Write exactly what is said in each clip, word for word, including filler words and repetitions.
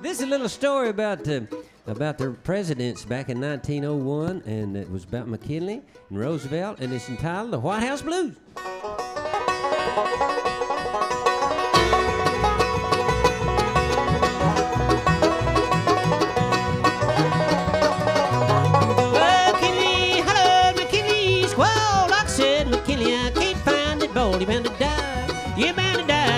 This is a little story about uh, about the presidents back in nineteen oh one, and it was about McKinley and Roosevelt, and it's entitled The White House Blues. McKinley, hello, McKinley, squall, like I said, McKinley, I can't find it, boy, you're bound to die, you're bound to die.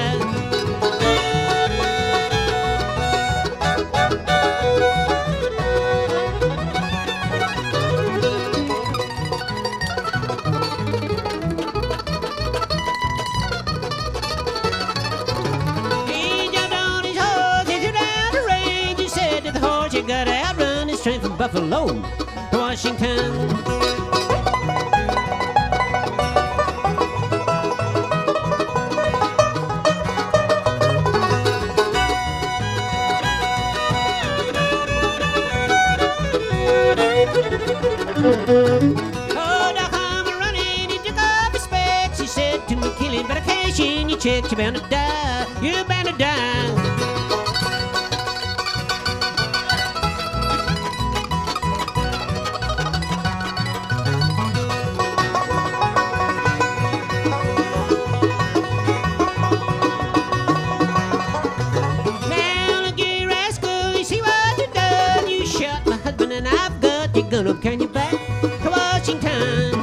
Gotta outrun this train from Buffalo to Washington. Oh, Doc, I'm running. He took off his specs. He said to McKinley, better cash in your checks. You're bound to die. You're bound to die. You're gonna turn your back to Washington.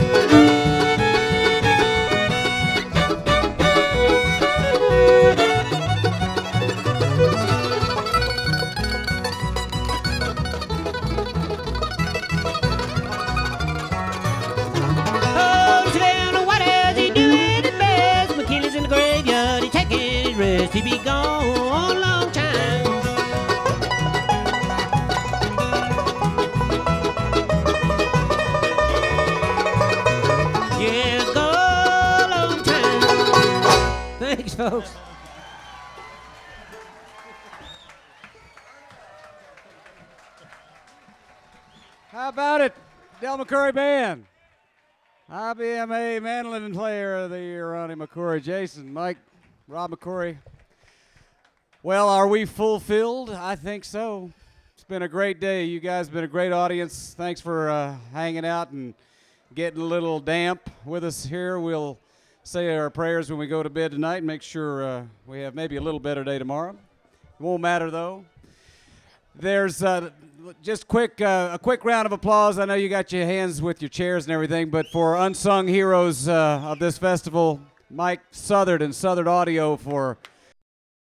Oh, sit down, what is he doing at best? McKinley's in the graveyard, he's taking his rest. He'll be gone a long time. Thanks, folks. How about it, Del McCoury Band? I B M A mandolin player of the year, Ronnie McCoury. Jason, Mike, Rob McCoury. Well, are we fulfilled? I think so. It's been a great day. You guys have been a great audience. Thanks for uh, hanging out and getting a little damp with us here. We'll say our prayers when we go to bed tonight and make sure uh, we have maybe a little better day tomorrow. It won't matter, though. There's uh, just quick uh, a quick round of applause. I know you got your hands with your chairs and everything, but for unsung heroes uh, of this festival, Mike Southard and Southard Audio for